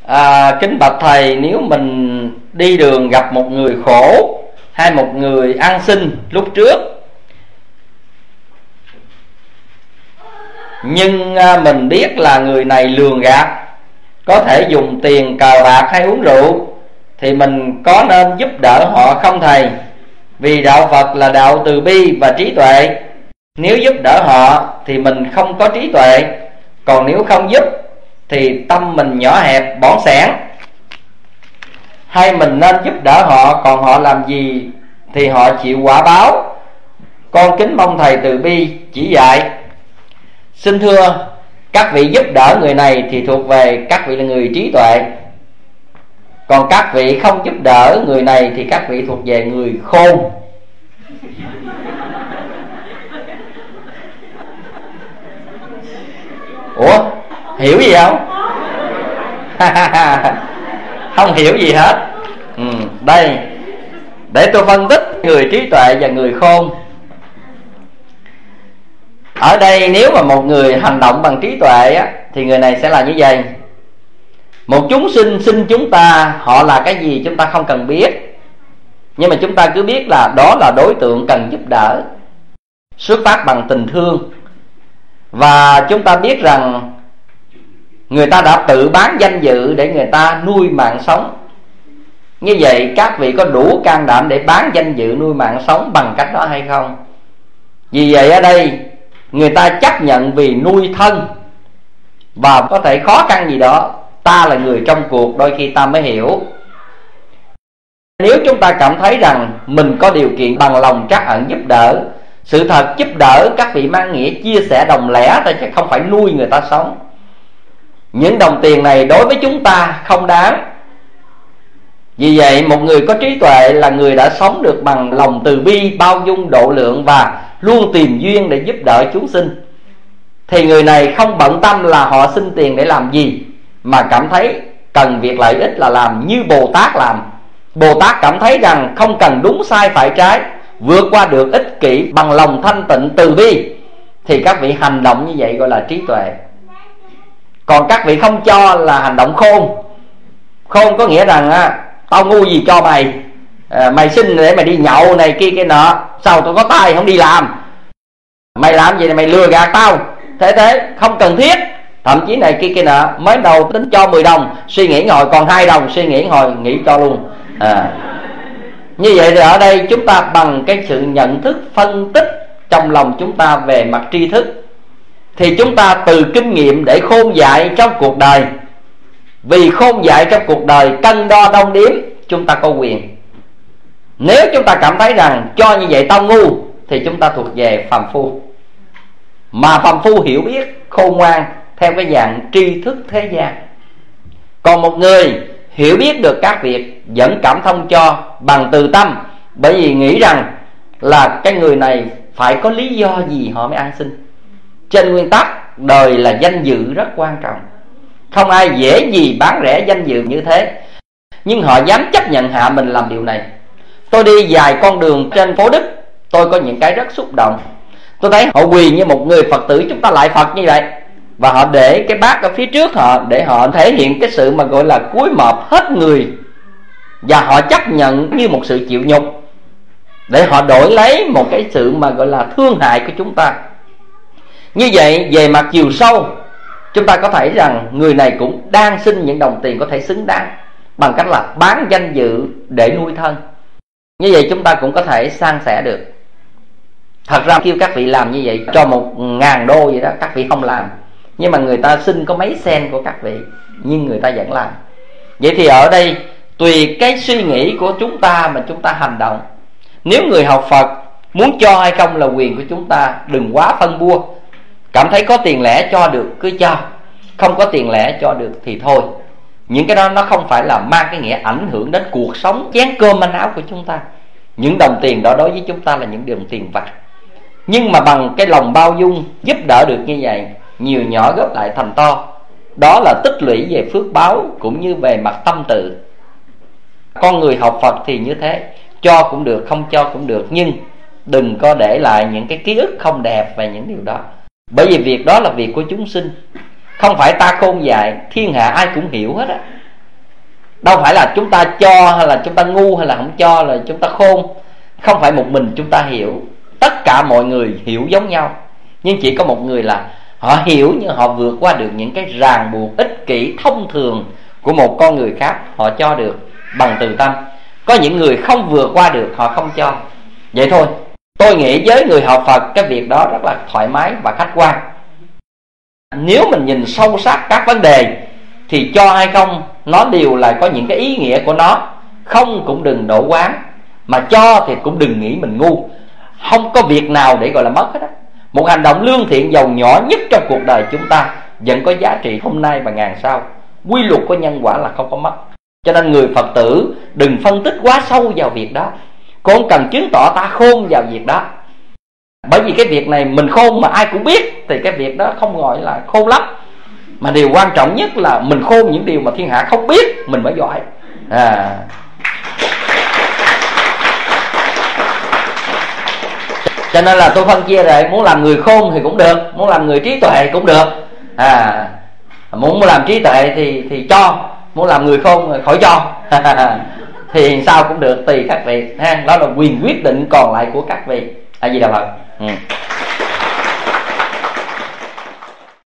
Kính bạch thầy, nếu mình đi đường gặp một người khổ hay một người ăn xin lúc trước, nhưng mình biết là người này lường gạt, có thể dùng tiền cờ bạc hay uống rượu, thì mình có nên giúp đỡ họ không thầy? Vì đạo Phật là đạo từ bi và trí tuệ. Nếu giúp đỡ họ thì mình không có trí tuệ, còn nếu không giúp thì tâm mình nhỏ hẹp bỏng sẻn. Hay mình nên giúp đỡ họ, còn họ làm gì thì họ chịu quả báo? Con kính mong thầy từ bi chỉ dạy. Xin thưa, các vị giúp đỡ người này thì thuộc về các vị là người trí tuệ, còn các vị không giúp đỡ người này thì các vị thuộc về người khôn. Ủa, hiểu gì không? Không hiểu gì hết. Đây, để tôi phân tích người trí tuệ và người khôn. Ở đây nếu mà một người hành động bằng trí tuệ á, thì người này sẽ là như vậy. Một chúng sinh xin chúng ta, họ là cái gì chúng ta không cần biết, nhưng mà chúng ta cứ biết là đó là đối tượng cần giúp đỡ, xuất phát bằng tình thương. Và chúng ta biết rằng người ta đã tự bán danh dự để người ta nuôi mạng sống. Như vậy các vị có đủ can đảm để bán danh dự nuôi mạng sống bằng cách đó hay không? Vì vậy ở đây người ta chấp nhận vì nuôi thân, và có thể khó khăn gì đó, ta là người trong cuộc, đôi khi ta mới hiểu. Nếu chúng ta cảm thấy rằng mình có điều kiện bằng lòng trắc ẩn giúp đỡ, sự thật giúp đỡ các vị mang nghĩa chia sẻ đồng lẻ thôi, chứ không phải nuôi người ta sống. Những đồng tiền này đối với chúng ta không đáng. Vì vậy một người có trí tuệ là người đã sống được bằng lòng từ bi, bao dung, độ lượng và luôn tìm duyên để giúp đỡ chúng sinh. Thì người này không bận tâm là họ xin tiền để làm gì, mà cảm thấy cần việc lợi ích là làm như Bồ Tát làm. Bồ Tát cảm thấy rằng không cần đúng sai phải trái, vượt qua được ích kỷ bằng lòng thanh tịnh từ bi, thì các vị hành động như vậy gọi là trí tuệ. Còn các vị không cho là hành động khôn. Khôn có nghĩa rằng tao ngu gì cho mày, mày xin để mày đi nhậu này kia kia nọ, sao tôi có tay không đi làm, mày làm gì này, mày lừa gạt tao, thế không cần thiết. Thậm chí này kia kia nọ, mới đầu tính cho 10 đồng, suy nghĩ ngồi còn 2 đồng, suy nghĩ ngồi nghĩ cho luôn. Như vậy thì ở đây chúng ta bằng cái sự nhận thức phân tích trong lòng chúng ta về mặt tri thức, thì chúng ta từ kinh nghiệm để khôn dại trong cuộc đời. Vì khôn dại trong cuộc đời cân đo đong đếm, chúng ta có quyền. Nếu chúng ta cảm thấy rằng cho như vậy tao ngu, thì chúng ta thuộc về phàm phu. Mà phàm phu hiểu biết, khôn ngoan theo cái dạng tri thức thế gian. Còn một người hiểu biết được các việc, vẫn cảm thông cho bằng từ tâm, bởi vì nghĩ rằng là cái người này phải có lý do gì họ mới ăn xin. Trên nguyên tắc đời là danh dự rất quan trọng, không ai dễ gì bán rẻ danh dự như thế, nhưng họ dám chấp nhận hạ mình làm điều này. Tôi đi vài con đường trên phố Đức, tôi có những cái rất xúc động. Tôi thấy họ quỳ như một người Phật tử chúng ta lại Phật như vậy, và họ để cái bát ở phía trước họ, để họ thể hiện cái sự mà gọi là cúi mọp hết người, và họ chấp nhận như một sự chịu nhục, để họ đổi lấy một cái sự mà gọi là thương hại của chúng ta. Như vậy về mặt chiều sâu, chúng ta có thể rằng người này cũng đang xin những đồng tiền có thể xứng đáng, bằng cách là bán danh dự để nuôi thân. Như vậy chúng ta cũng có thể san sẻ được. Thật ra kêu các vị làm như vậy cho 1.000 đô vậy đó, các vị không làm. Nhưng mà người ta xin có mấy sen của các vị, nhưng người ta vẫn làm. Vậy thì ở đây tùy cái suy nghĩ của chúng ta mà chúng ta hành động. Nếu người học Phật muốn cho hay không là quyền của chúng ta, đừng quá phân bua. Cảm thấy có tiền lẻ cho được cứ cho, không có tiền lẻ cho được thì thôi. Những cái đó nó không phải là mang cái nghĩa ảnh hưởng đến cuộc sống chén cơm manh áo của chúng ta. Những đồng tiền đó đối với chúng ta là những đồng tiền vặt. Nhưng mà bằng cái lòng bao dung giúp đỡ được như vậy, nhiều nhỏ góp lại thành to, đó là tích lũy về phước báo cũng như về mặt tâm tự. Con người học Phật thì như thế, cho cũng được, không cho cũng được, nhưng đừng có để lại những cái ký ức không đẹp về những điều đó. Bởi vì việc đó là việc của chúng sinh, không phải ta khôn dại, thiên hạ ai cũng hiểu hết á. Đâu phải là chúng ta cho hay là chúng ta ngu hay là không cho là chúng ta khôn. Không phải một mình chúng ta hiểu. Tất cả mọi người hiểu giống nhau, nhưng chỉ có một người là họ hiểu nhưng họ vượt qua được những cái ràng buộc ích kỷ thông thường của một con người khác. Họ cho được bằng từ tâm. Có những người không vượt qua được, họ không cho. Vậy thôi. Tôi nghĩ với người học Phật, cái việc đó rất là thoải mái và khách quan. Nếu mình nhìn sâu sắc các vấn đề thì cho hay không nó đều là có những cái ý nghĩa của nó. Không cũng đừng đổ quán, mà cho thì cũng đừng nghĩ mình ngu. Không có việc nào để gọi là mất hết á. Một hành động lương thiện dầu nhỏ nhất trong cuộc đời chúng ta vẫn có giá trị hôm nay và ngàn sau. Quy luật của nhân quả là không có mất. Cho nên người Phật tử đừng phân tích quá sâu vào việc đó. Cô không cần chứng tỏ ta khôn vào việc đó. Bởi vì cái việc này mình khôn mà ai cũng biết thì cái việc đó không gọi là khôn lắm. Mà điều quan trọng nhất là mình khôn những điều mà thiên hạ không biết, mình mới giỏi. Cho nên là tôi phân chia rồi. Muốn làm người khôn thì cũng được, muốn làm người trí tuệ cũng được. Muốn làm trí tuệ thì cho, muốn làm người khôn khỏi cho. Thì sao cũng được, tùy các vị. Đó là quyền quyết định còn lại của các vị. A Di Đà Phật.